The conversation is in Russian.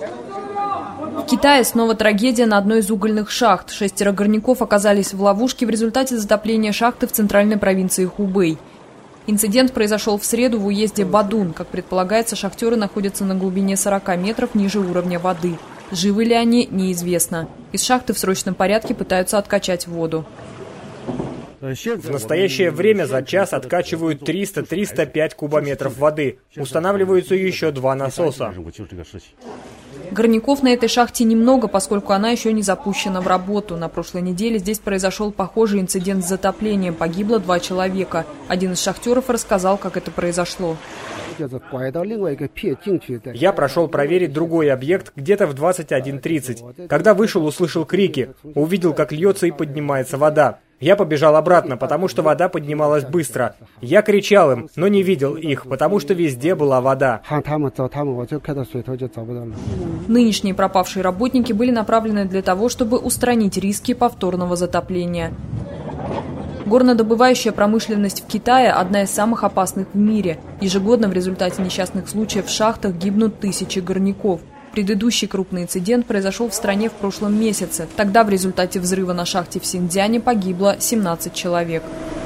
В Китае снова трагедия на одной из угольных шахт. 6 горняков оказались в ловушке в результате затопления шахты в центральной провинции Хубэй. Инцидент произошел в среду в уезде Бадун. Как предполагается, шахтеры находятся на глубине 40 метров ниже уровня воды. Живы ли они, неизвестно. Из шахты в срочном порядке пытаются откачать воду. В настоящее время за час откачивают 300-305 кубометров воды. Устанавливаются еще 2 насоса. Горняков на этой шахте немного, поскольку она еще не запущена в работу. На прошлой неделе здесь произошел похожий инцидент с затоплением. Погибло 2 человека. Один из шахтеров рассказал, как это произошло. Я прошел проверить другой объект где-то в 21:30. Когда вышел, услышал крики. Увидел, как льется и поднимается вода. Я побежал обратно, потому что вода поднималась быстро. Я кричал им, но не видел их, потому что везде была вода. Нынешние пропавшие работники были направлены для того, чтобы устранить риски повторного затопления. Горнодобывающая промышленность в Китае – одна из самых опасных в мире. Ежегодно в результате несчастных случаев в шахтах гибнут тысячи горняков. Предыдущий крупный инцидент произошел в стране в прошлом месяце. Тогда в результате взрыва на шахте в Синьцзяне погибло 17 человек.